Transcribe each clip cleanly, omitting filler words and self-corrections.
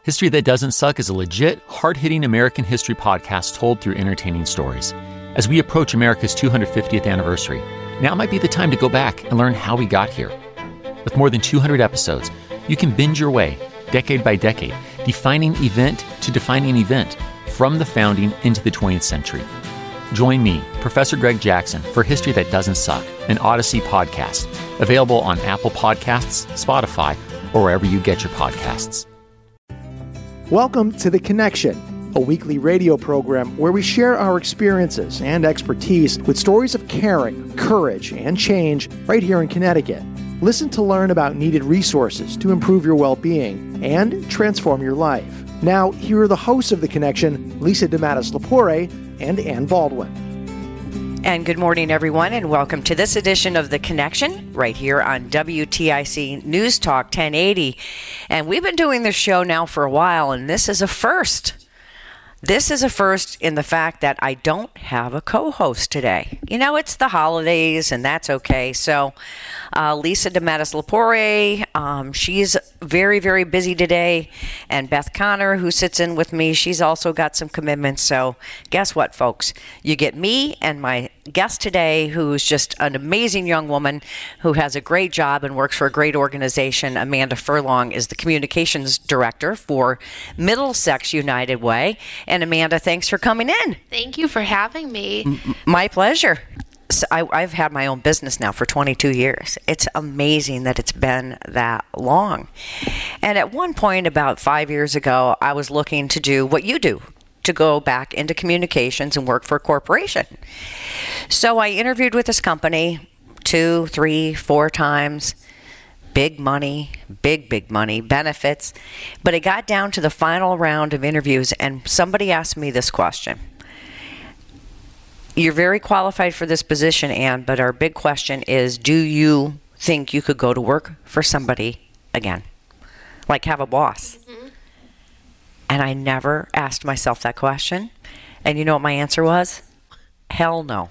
History That Doesn't Suck is a legit, hard-hitting American history podcast told through entertaining stories. As we approach America's 250th anniversary, now might be the time to go back and learn how we got here. With more than 200 episodes, you can binge your way, decade by decade, defining event to defining event, from the founding into the 20th century. Join me, Professor Greg Jackson, for History That Doesn't Suck, an Odyssey podcast, available on Apple Podcasts, Spotify, or wherever you get your podcasts. Welcome to The Connection, a weekly radio program where we share our experiences and expertise with stories of caring, courage, and change right here in Connecticut. Listen to learn about needed resources to improve your well-being and transform your life. Now, here are the hosts of The Connection, Lisa DeMatteis-Lepore and Ann Baldwin. And good morning, everyone, and welcome to this edition of The Connection right here on WTIC News Talk 1080. And we've been doing this show now for a while, and this is a first. This is a first in the fact that I don't have a co-host today. You know, it's the holidays, and that's okay. So Lisa DeMatteis-Lepore, she's very, very busy today. And Beth Connor, who sits in with me, she's also got some commitments. So guess what, folks? You get me and my guest today, who's just an amazing young woman who has a great job and works for a great organization. Amanda Furlong is the communications director for Middlesex United Way. And Amanda, thanks for coming in. Thank you for having me. My pleasure. So I've had my own business now for 22 years. It's amazing that it's been that long. And at one point, about 5 years ago, I was looking to do what you do, to go back into communications and work for a corporation. So I interviewed with this company 2, 3, 4 times. Big money, big money, benefits. But it got down to the final round of interviews, and somebody asked me this question. You're very qualified for this position, Ann, but our big question is, do you think you could go to work for somebody again? Like have a boss? Mm-hmm. And I never asked myself that question. And you know what my answer was? Hell no.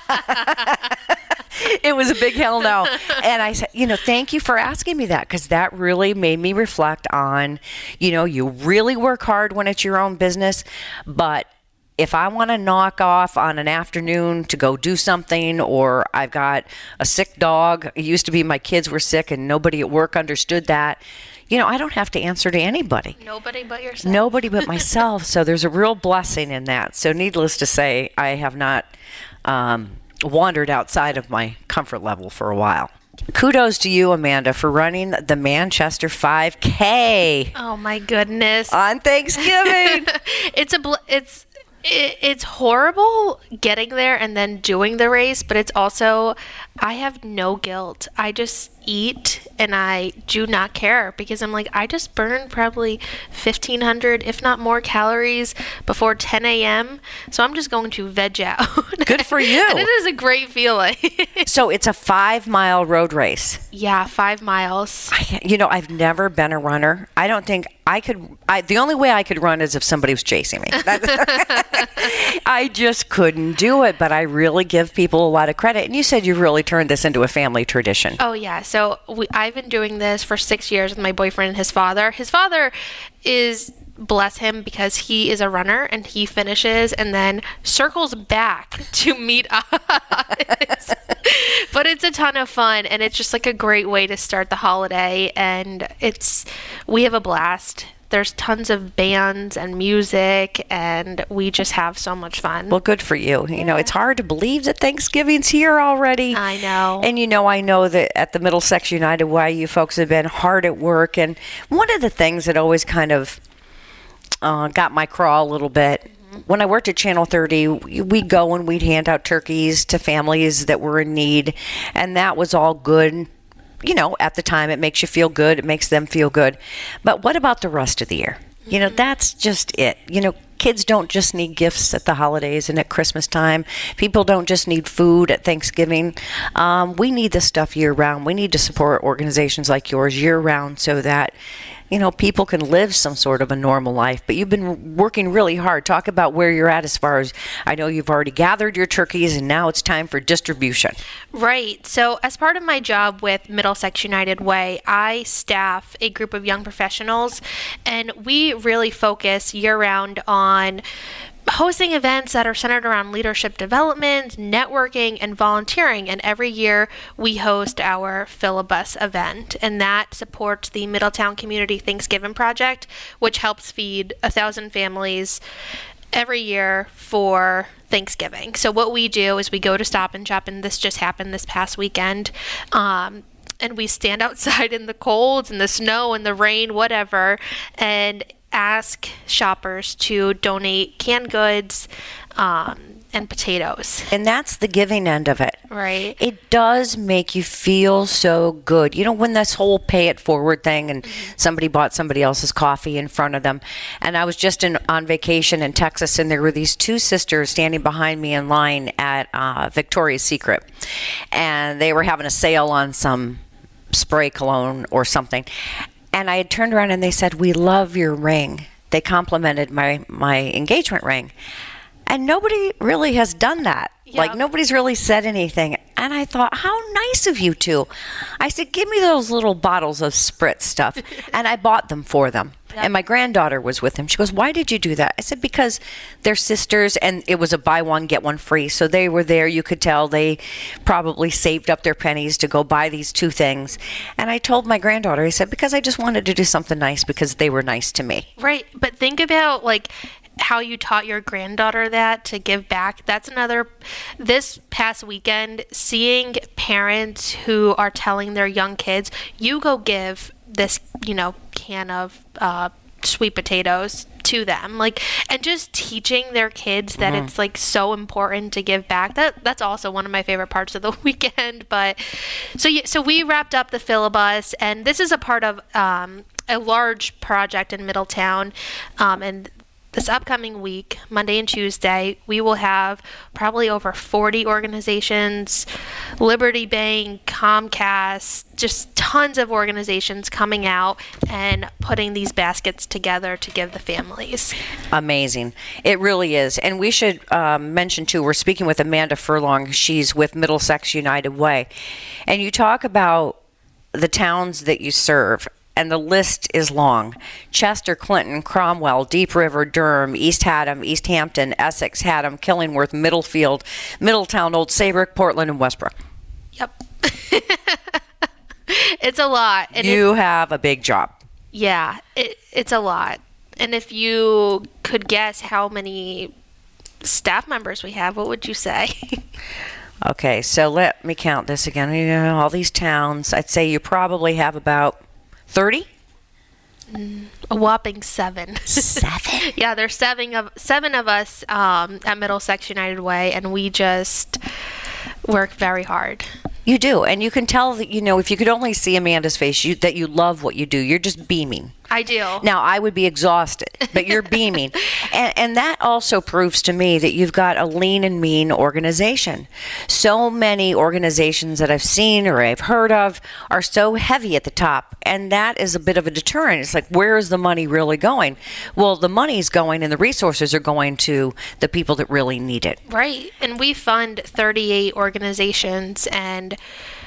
It was a big hell no. And I said, thank you for asking me that, because that really made me reflect on, you really work hard when it's your own business, but if I want to knock off on an afternoon to go do something, or I've got a sick dog, it used to be my kids were sick and nobody at work understood that, I don't have to answer to anybody. Nobody but yourself. Nobody but myself. So there's a real blessing in that. So needless to say, I have not wandered outside of my comfort level for a while. Kudos to you, Amanda, for running the Manchester 5K. Oh my goodness. On Thanksgiving. It's horrible getting there and then doing the race, but it's also, I have no guilt. I just eat and I do not care, because I'm like, I just burned probably 1,500, if not more, calories before 10 a.m. So I'm just going to veg out. Good for you. And it is a great feeling. So it's a 5-mile road race. Yeah, 5 miles. I've never been a runner. I don't think I could. The only way I could run is if somebody was chasing me. I just couldn't do it, but I really give people a lot of credit. And you said you really turned this into a family tradition. Oh, yeah. So I've been doing this for 6 years with my boyfriend and his father. His father is, bless him, because he is a runner and he finishes and then circles back to meet us. But it's a ton of fun, and it's just like a great way to start the holiday, and we have a blast. There's tons of bands and music, and we just have so much fun. Well, good for you. It's hard to believe that Thanksgiving's here already. I know. And I know that at the Middlesex United Way, you folks have been hard at work. And one of the things that always kind of got my craw a little bit, when I worked at Channel 30, we'd go and we'd hand out turkeys to families that were in need. And that was all good. At the time, it makes you feel good. It makes them feel good. But what about the rest of the year? That's just it. Kids don't just need gifts at the holidays and at Christmas time. People don't just need food at Thanksgiving. We need this stuff year round. We need to support organizations like yours year round so that people can live some sort of a normal life. But you've been working really hard. Talk about where you're at as far as, I know you've already gathered your turkeys and now it's time for distribution. Right. So as part of my job with Middlesex United Way, I staff a group of young professionals, and we really focus year-round on hosting events that are centered around leadership development, networking, and volunteering. And every year we host our Fill-A-Bus event, and that supports the Middletown Community Thanksgiving Project, which helps feed 1,000 families every year for Thanksgiving. So what we do is we go to Stop and Shop, and this just happened this past weekend, and we stand outside in the cold and the snow and the rain, whatever, and ask shoppers to donate canned goods and potatoes. And that's the giving end of it. Right. It does make you feel so good. When this whole pay it forward thing and somebody bought somebody else's coffee in front of them. And I was just on vacation in Texas, and there were these two sisters standing behind me in line at Victoria's Secret. And they were having a sale on some spray cologne or something. And I had turned around and they said, "We love your ring." They complimented my engagement ring. And nobody really has done that. Yep. Like, nobody's really said anything. And I thought, how nice of you two. I said, "Give me those little bottles of spritz stuff." And I bought them for them. Yep. And my granddaughter was with them. She goes, "Why did you do that?" I said, "Because they're sisters, and it was a buy one, get one free." So they were there. You could tell they probably saved up their pennies to go buy these two things. And I told my granddaughter, I said, "Because I just wanted to do something nice because they were nice to me." Right. But think about, how you taught your granddaughter that to give back. That's another, this past weekend, seeing parents who are telling their young kids, "You go give this, can of sweet potatoes to them," and just teaching their kids that it's so important to give back. That's also one of my favorite parts of the weekend. But so we wrapped up the Fill-A-Bus, and this is a part of a large project in Middletown, and this upcoming week, Monday and Tuesday, we will have probably over 40 organizations, Liberty Bank, Comcast, just tons of organizations coming out and putting these baskets together to give the families. Amazing. It really is. And we should mention, too, we're speaking with Amanda Furlong. She's with Middlesex United Way. And you talk about the towns that you serve. And the list is long. Chester, Clinton, Cromwell, Deep River, Durham, East Haddam, East Hampton, Essex, Haddam, Killingworth, Middlefield, Middletown, Old Saybrook, Portland, and Westbrook. Yep. It's a lot. And you have a big job. Yeah, it's a lot. And if you could guess how many staff members we have, what would you say? Okay, so let me count this again. All these towns, I'd say you probably have about 30? A whopping 7. 7? Yeah, there's 7 of us at Middlesex United Way, and we just work very hard. You do, and you can tell that, if you could only see Amanda's face, that you love what you do. You're just beaming. I do. Now, I would be exhausted, but you're beaming. And that also proves to me that you've got a lean and mean organization. So many organizations that I've seen or I've heard of are so heavy at the top, and that is a bit of a deterrent. It's like, where is the money really going? Well, the money's going and the resources are going to the people that really need it. Right. And we fund 38 organizations, and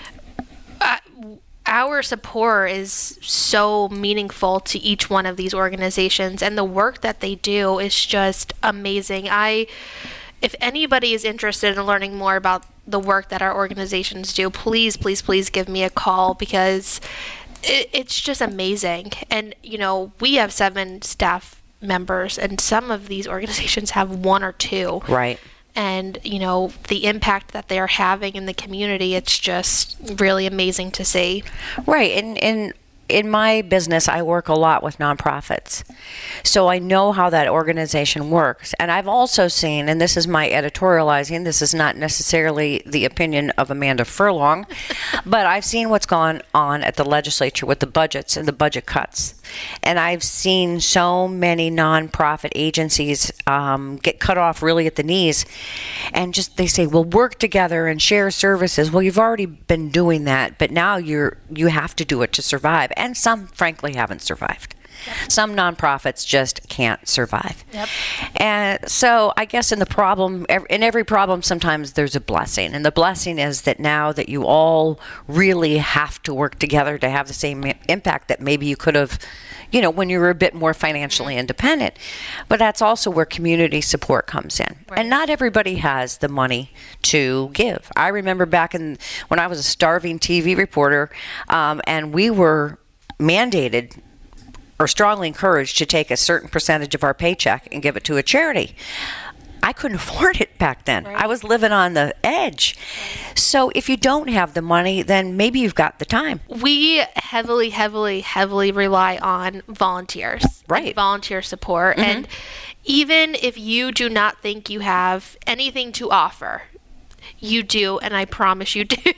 our support is so meaningful to each one of these organizations, and the work that they do is just amazing. If anybody is interested in learning more about the work that our organizations do, please, please, please give me a call, because it's just amazing. And, we have 7 staff members, and some of these organizations have 1 or 2. Right. And, the impact that they're having in the community, it's just really amazing to see. Right. And in my business, I work a lot with nonprofits. So I know how that organization works. And I've also seen, and this is my editorializing, this is not necessarily the opinion of Amanda Furlong, but I've seen what's gone on at the legislature with the budgets and the budget cuts. And I've seen so many nonprofit agencies get cut off really at the knees. And just they say, well, work together and share services. Well, you've already been doing that, but now you have to do it to survive. and some, frankly, haven't survived. Yep. Some nonprofits just can't survive. Yep. And so I guess in every problem, sometimes there's a blessing. And the blessing is that now that you all really have to work together to have the same impact that maybe you could have, when you were a bit more financially independent. But that's also where community support comes in. Right. And not everybody has the money to give. I remember back when I was a starving TV reporter, and we were mandated or strongly encouraged to take a certain percentage of our paycheck and give it to a charity. I couldn't afford it back then. Right. I was living on the edge. Right. So if you don't have the money, then maybe you've got the time. We heavily rely on volunteers. Right. And volunteer support. Mm-hmm. And even if you do not think you have anything to offer, you do, and I promise you do.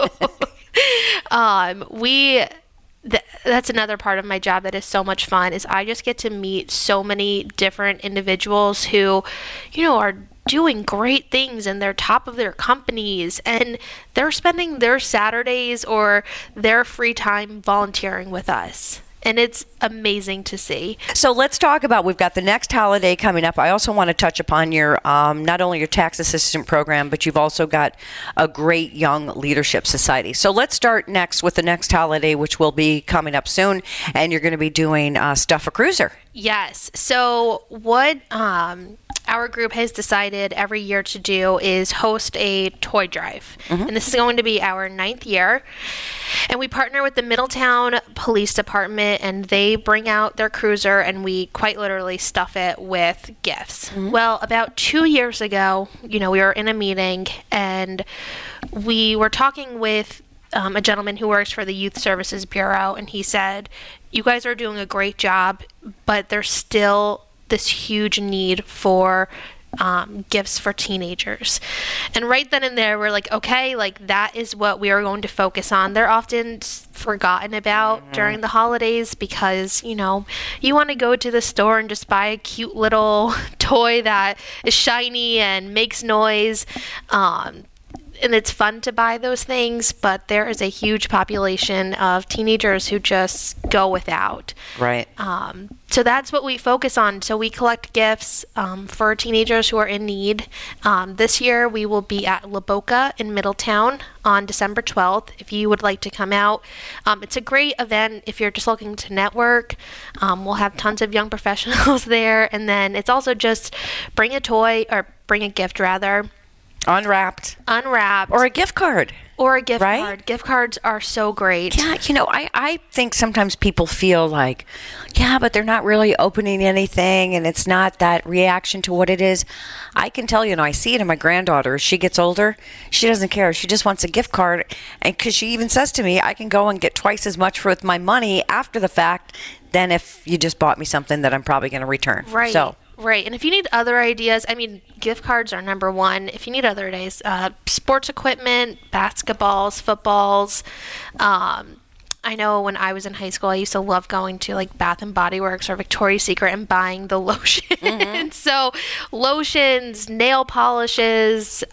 That's another part of my job that is so much fun, is I just get to meet so many different individuals who, are doing great things and they're top of their companies, and they're spending their Saturdays or their free time volunteering with us. And it's amazing to see. So let's talk about, we've got the next holiday coming up. I also want to touch upon your, not only your tax assistant program, but you've also got a great young leadership society. So let's start next with the next holiday, which will be coming up soon. And you're going to be doing Stuff a Cruiser. Yes. So what our group has decided every year to do is host a toy drive. Mm-hmm. And this is going to be our 9th year. And we partner with the Middletown Police Department, and they bring out their cruiser, and we quite literally stuff it with gifts. Mm-hmm. Well, about 2 years ago, we were in a meeting, and we were talking with a gentleman who works for the Youth Services Bureau, and he said, "You guys are doing a great job, but there's still this huge need for gifts for teenagers." And right then and there, we're like, okay, that is what we are going to focus on. They're often forgotten about during the holidays because, you want to go to the store and just buy a cute little toy that is shiny and makes noise. And it's fun to buy those things, but there is a huge population of teenagers who just go without. Right. So that's what we focus on. So we collect gifts for teenagers who are in need. This year we will be at La Boca in Middletown on December 12th. If you would like to come out, it's a great event if you're just looking to network. We'll have tons of young professionals there. And then it's also just bring a gift rather. Unwrapped. Or a gift card. Card. Gift cards are so great. Yeah, I think sometimes people feel like, yeah, but they're not really opening anything, and it's not that reaction to what it is. I can tell you, I see it in my granddaughter. As she gets older, she doesn't care. She just wants a gift card, and because she even says to me, I can go and get twice as much with my money after the fact than if you just bought me something that I'm probably going to return. Right. Right. And if you need other ideas, gift cards are number one. If you need other ideas, sports equipment, basketballs, footballs. I know when I was in high school, I used to love going to Bath and Body Works or Victoria's Secret and buying the lotion. Mm-hmm. So lotions, nail polishes,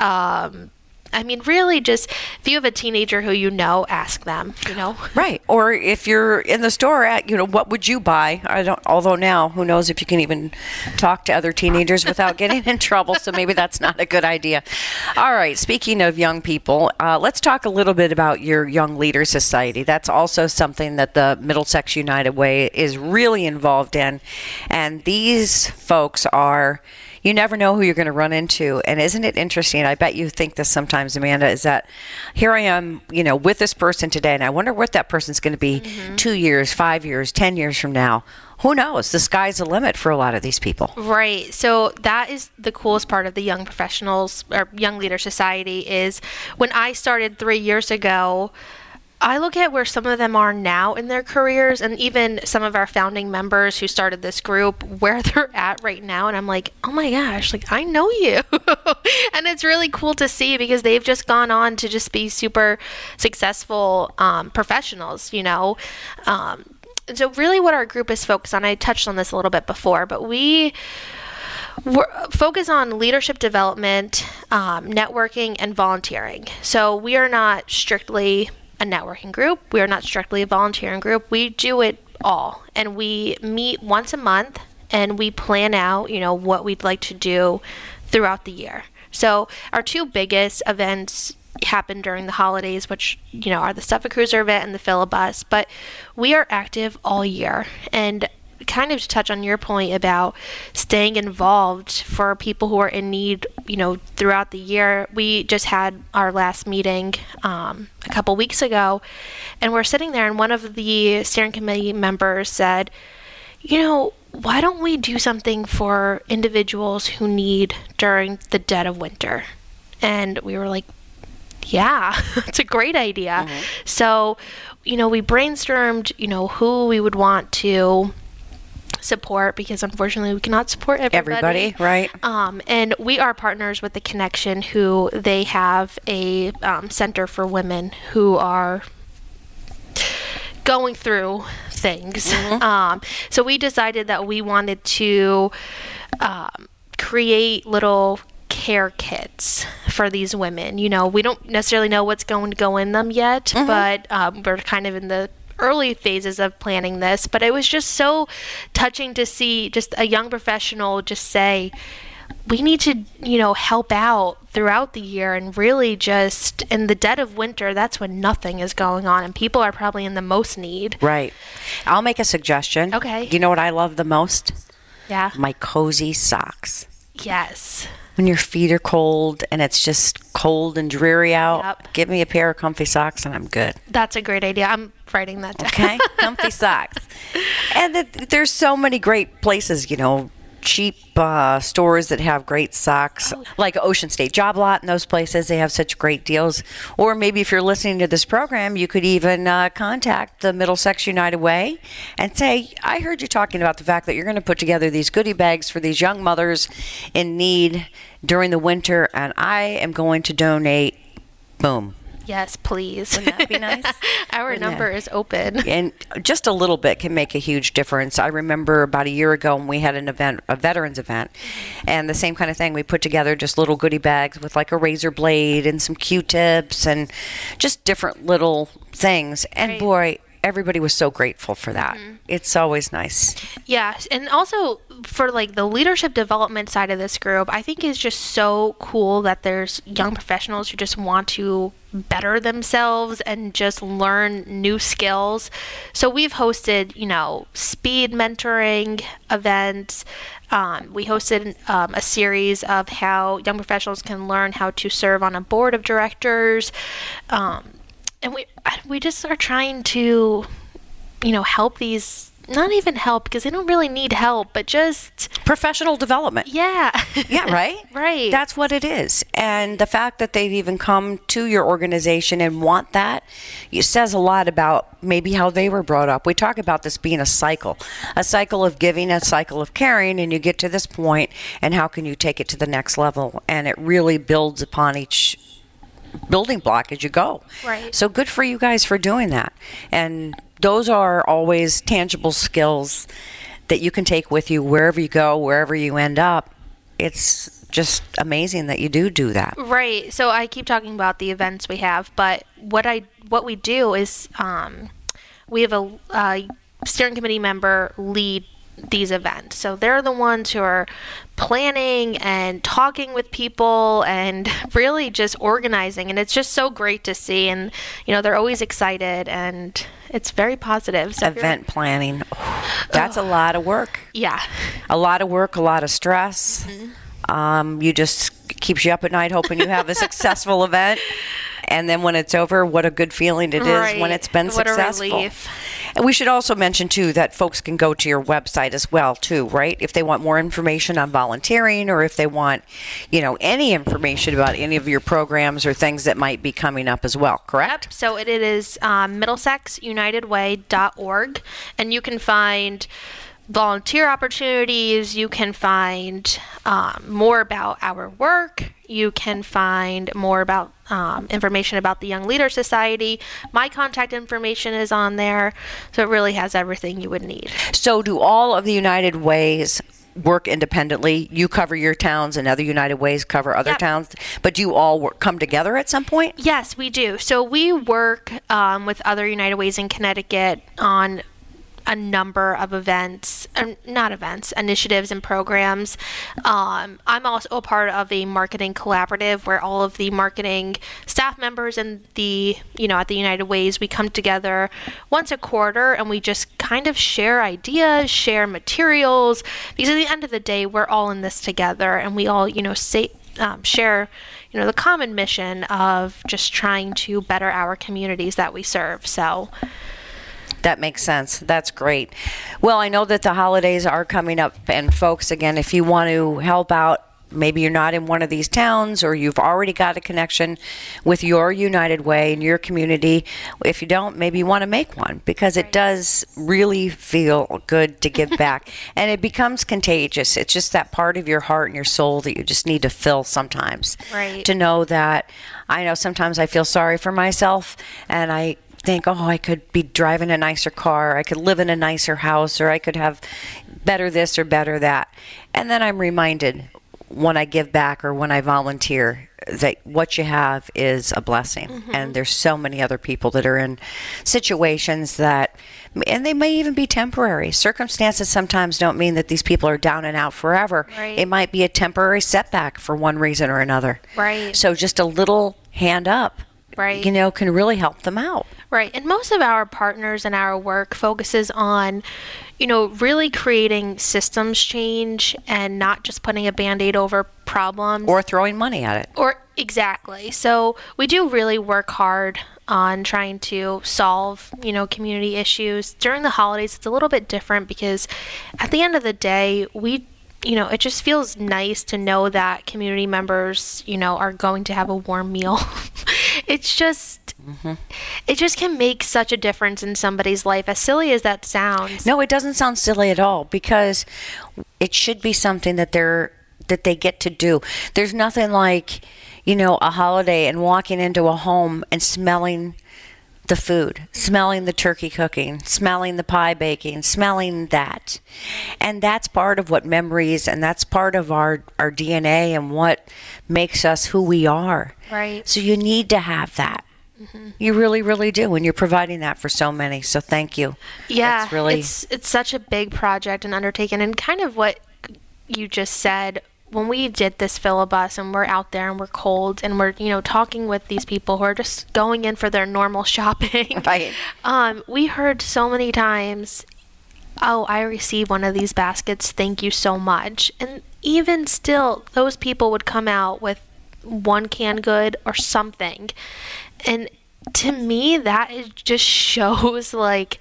really just if you have a teenager who ask them, Right. Or if you're in the store what would you buy? Although now, who knows if you can even talk to other teenagers without getting in trouble, so maybe that's not a good idea. All right. Speaking of young people, let's talk a little bit about your Young Leaders Society. That's also something that the Middlesex United Way is really involved in. And these folks are... You never know who you're going to run into. And isn't it interesting? I bet you think this sometimes, Amanda, is that here I am, with this person today, and I wonder what that person's going to be 2 years, 5 years, 10 years from now. Who knows? The sky's the limit for a lot of these people. Right. So that is the coolest part of the Young Professionals or Young Leader Society is when I started 3 years ago, I look at where some of them are now in their careers, and even some of our founding members who started this group, where they're at right now. And I'm like, oh my gosh, I know you. And it's really cool to see because they've just gone on to just be super successful professionals, And so really what our group is focused on, I touched on this a little bit before, but we're focus on leadership development, networking, and volunteering. So we are not strictly a networking group. We are not strictly a volunteering group. We do it all. And we meet once a month and we plan out, what we'd like to do throughout the year. So our two biggest events happen during the holidays, which, are the Suffolk Cruiser event and the Filibus. But we are active all year. And kind of to touch on your point about staying involved for people who are in need, throughout the year. We just had our last meeting a couple weeks ago, and we're sitting there, and one of the steering committee members said, why don't we do something for individuals who need during the dead of winter? And we were like, yeah, it's a great idea. Mm-hmm. So, we brainstormed, who we would want to support, because unfortunately we cannot support everybody, right? And we are partners with the Connection, who they have a center for women who are going through things. Mm-hmm. So we decided that we wanted to create little care kits for these women. We don't necessarily know what's going to go in them yet, mm-hmm. but we're kind of in the early phases of planning this. But it was just so touching to see just a young professional just say, we need to, help out throughout the year, and really just in the dead of winter, that's when nothing is going on and people are probably in the most need. Right. I'll make a suggestion. Okay. You know what I love the most? Yeah. My cozy socks. Yes. When your feet are cold and it's just cold and dreary out, Yep. Give me a pair of comfy socks and I'm good. That's a great idea. I'm writing that down. Okay, comfy socks. And there's so many great places, cheap stores that have great socks, like Ocean State Job Lot and those places. They have such great deals. Or maybe if you're listening to this program, you could even contact the Middlesex United Way and say, I heard you talking about the fact that you're going to put together these goodie bags for these young mothers in need during the winter, and I am going to donate. Boom. Yes, please. Wouldn't that be nice? Our number is open. And just a little bit can make a huge difference. I remember about a year ago when we had an event, a veterans event, and the same kind of thing. We put together just little goodie bags with like a razor blade and some Q-tips and just different little things. And Right. boy, everybody was so grateful for that. Mm-hmm. It's always nice. Yeah, and also for like the leadership development side of this group, I think is just so cool that there's young professionals who just want to better themselves and just learn new skills. So we've hosted, speed mentoring events. We hosted a series of how young professionals can learn how to serve on a board of directors. And we just are trying to, help these, not even help because they don't really need help, but just professional development. Yeah. Yeah, right? Right. That's what it is. And the fact that they've even come to your organization and want that, it says a lot about maybe how they were brought up. We talk about this being a cycle of giving, a cycle of caring, and you get to this point, and how can you take it to the next level? And it really builds upon each building block as you go. Right. So good for you guys for doing that. And those are always tangible skills that you can take with you wherever you go, wherever you end up. It's just amazing that you do that. Right. So I keep talking about the events we have, but what we do is we have a steering committee member lead these events. So they're the ones who are planning and talking with people and really just organizing, and it's just so great to see. And they're always excited, and it's very positive. So event planning, that's a lot of work. Yeah, a lot of work, a lot of stress. Mm-hmm. You just keeps you up at night hoping you have a successful event, and then when it's over, what a good feeling it is when it's been successful. What a relief. And we should also mention, too, that folks can go to your website as well, too, right? If they want more information on volunteering, or if they want, any information about any of your programs or things that might be coming up as well, correct? Yep. So it is MiddlesexUnitedWay.org, and you can find volunteer opportunities. You can find more about our work. You can find more about information about the Young Leader Society. My contact information is on there, so it really has everything you would need. So do all of the United Way's work independently. You cover your towns and other United Ways cover other towns. But do you all come together at some point? Yes, we do. So we work with other United Ways in Connecticut on a number of initiatives and programs. I'm also a part of a marketing collaborative where all of the marketing staff members and at the United Ways, we come together once a quarter and we just kind of share ideas, share materials, because at the end of the day, we're all in this together, and we all, share, the common mission of just trying to better our communities that we serve. So that makes sense. That's great. Well, I know that the holidays are coming up, and folks, again, if you want to help out, maybe you're not in one of these towns or you've already got a connection with your United Way in your community. If you don't, maybe you want to make one, because it does really feel good to give back. And it becomes contagious. It's just that part of your heart and your soul that you just need to fill sometimes. Right. To know that, I know sometimes I feel sorry for myself, and I think, I could be driving a nicer car, I could live in a nicer house, or I could have better this or better that. And then I'm reminded when I give back or when I volunteer that what you have is a blessing. Mm-hmm. And there's so many other people that are in situations that, and they may even be temporary. Circumstances sometimes don't mean that these people are down and out forever. Right. It might be a temporary setback for one reason or another. Right. So just a little hand up, right, can really help them out. Right. And most of our partners and our work focuses on, really creating systems change and not just putting a Band-Aid over problems. Or throwing money at it. Or exactly. So we do really work hard on trying to solve, community issues. During the holidays, it's a little bit different because at the end of the day, it just feels nice to know that community members, are going to have a warm meal. It's just, it just can make such a difference in somebody's life, as silly as that sounds. No, it doesn't sound silly at all, because it should be something that they get to do. There's nothing like, a holiday and walking into a home and smelling the food, smelling the turkey cooking, smelling the pie baking, smelling that. And that's part of what memories, and that's part of our DNA and what makes us who we are. Right. So you need to have that. Mm-hmm. You really, really do, and you're providing that for so many. So thank you. Yeah, that's really... it's such a big project and undertaking, and kind of what you just said. When we did this Filibus and we're out there and we're cold and we're, talking with these people who are just going in for their normal shopping. Right. We heard so many times, I received one of these baskets, thank you so much. And even still, those people would come out with one canned good or something. And to me, that just shows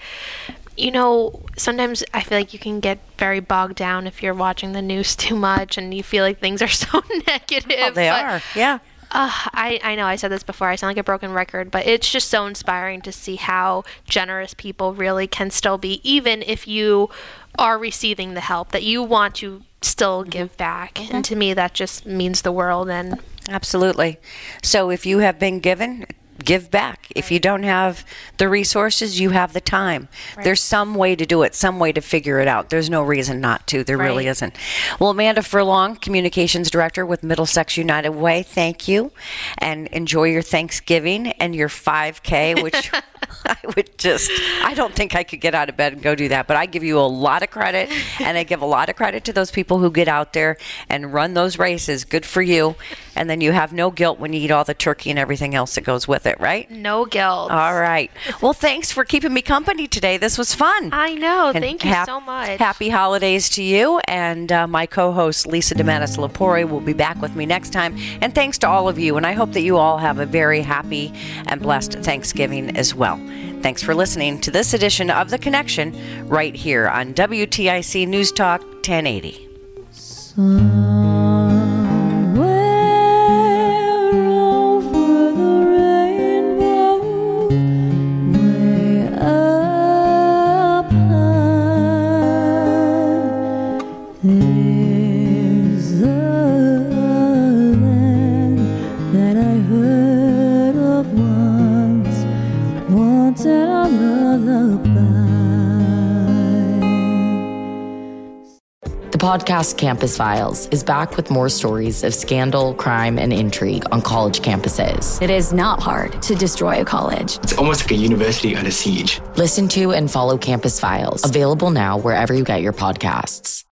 sometimes I feel like you can get very bogged down if you're watching the news too much and you feel like things are so negative. Oh, they are, yeah. I know I said this before, I sound like a broken record, but it's just so inspiring to see how generous people really can still be, even if you are receiving the help, that you want to still give back. Mm-hmm. And to me, that just means the world. And absolutely. So if you have been given, give back. Right. If you don't have the resources, you have the time. Right. There's some way to do it, some way to figure it out. There's no reason not to. There really isn't. Well, Amanda Furlong, Communications Director with Middlesex United Way, thank you. And enjoy your Thanksgiving and your 5K, which I don't think I could get out of bed and go do that, but I give you a lot of credit, and I give a lot of credit to those people who get out there and run those races. Good for you. And then you have no guilt when you eat all the turkey and everything else that goes with it, right? No guilt. All right. Well, thanks for keeping me company today. This was fun. I know. And thank you so much. Happy holidays to you. And my co-host, Lisa DeMattis Lepore, will be back with me next time. And thanks to all of you. And I hope that you all have a very happy and blessed Thanksgiving as well. Thanks for listening to this edition of The Connection right here on WTIC News Talk 1080. The podcast Campus Files is back with more stories of scandal, crime, and intrigue on college campuses. It is not hard to destroy a college. It's almost like a university under siege. Listen to and follow Campus Files, available now wherever you get your podcasts.